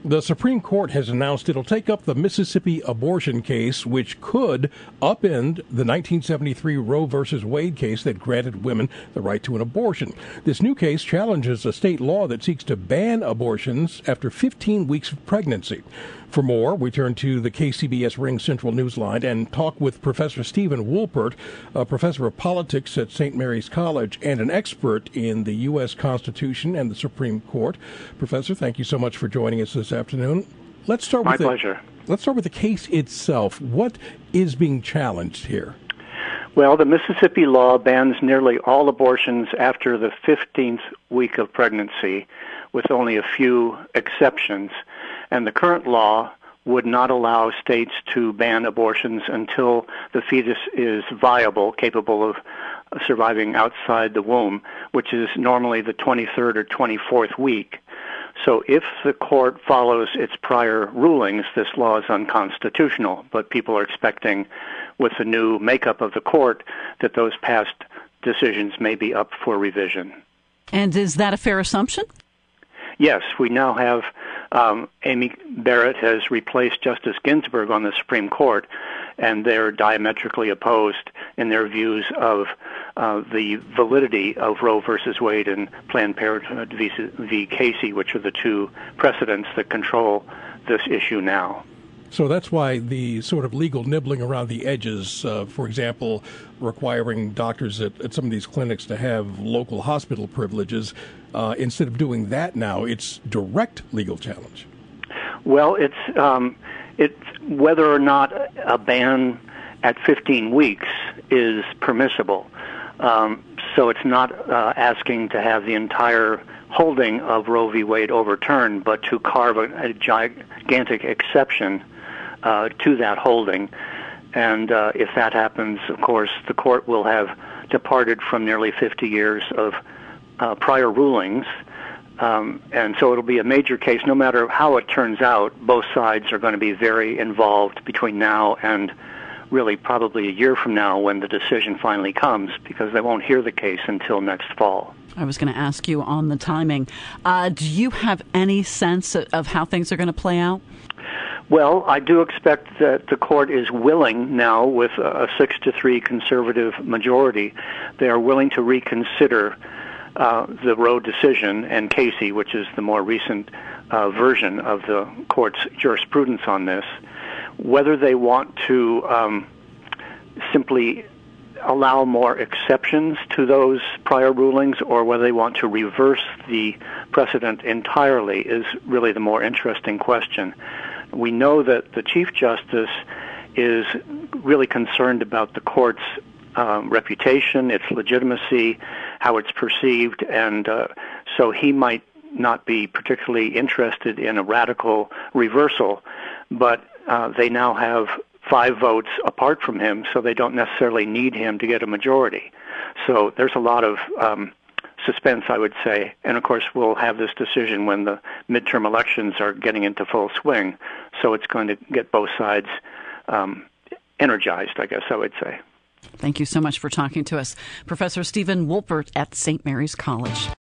The Supreme Court has announced it'll take up the Mississippi abortion case, which could upend the 1973 Roe v. Wade case that granted women the right to an abortion. This new case challenges a state law that seeks to ban abortions after 15 weeks of pregnancy. For more, we turn to the KCBS Ring Central Newsline and talk with Professor Stephen Woolpert, a professor of politics at St. Mary's College and an expert in the U.S. Constitution and the Supreme Court. Professor, thank you so much for joining us this afternoon. Let's start with My pleasure. Let's start with the case itself. What is being challenged here? Well, the Mississippi law bans nearly all abortions after the 15th week of pregnancy, with only a few exceptions. And the current law would not allow states to ban abortions until the fetus is viable, capable of surviving outside the womb, which is normally the 23rd or 24th week. So if the court follows its prior rulings, this law is unconstitutional. But people are expecting, with the new makeup of the court, that those past decisions may be up for revision. And is that a fair assumption? Yes, we now have Amy Barrett has replaced Justice Ginsburg on the Supreme Court, and they're diametrically opposed in their views of the validity of Roe versus Wade and Planned Parenthood v. Casey, which are the two precedents that control this issue now. So that's why the sort of legal nibbling around the edges, for example, requiring doctors at some of these clinics to have local hospital privileges, instead of doing that now, it's direct legal challenge. Well, it's whether or not a ban at 15 weeks is permissible. So it's not asking to have the entire holding of Roe v. Wade overturned, but to carve a gigantic exception to that holding. And if that happens, of course, the court will have departed from nearly 50 years of prior rulings. And so it'll be a major case. No matter how it turns out, both sides are going to be very involved between now and really probably a year from now when the decision finally comes, because they won't hear the case until next fall. I was going to ask you on the timing. Do you have any sense of how things are going to play out? Well, I do expect that the court is willing now, with a 6-3 conservative majority, they are willing to reconsider the Roe decision and Casey, which is the more recent version of the court's jurisprudence on this. Whether they want to simply allow more exceptions to those prior rulings or whether they want to reverse the precedent entirely is really the more interesting question. We know that the Chief Justice is really concerned about the court's reputation, its legitimacy, how it's perceived, and so he might not be particularly interested in a radical reversal, but they now have 5 votes apart from him, so they don't necessarily need him to get a majority. So there's a lot of suspense, I would say. And, of course, we'll have this decision when the midterm elections are getting into full swing. So it's going to get both sides energized, I guess I would say. Thank you so much for talking to us. Professor Stephen Woolpert at St. Mary's College.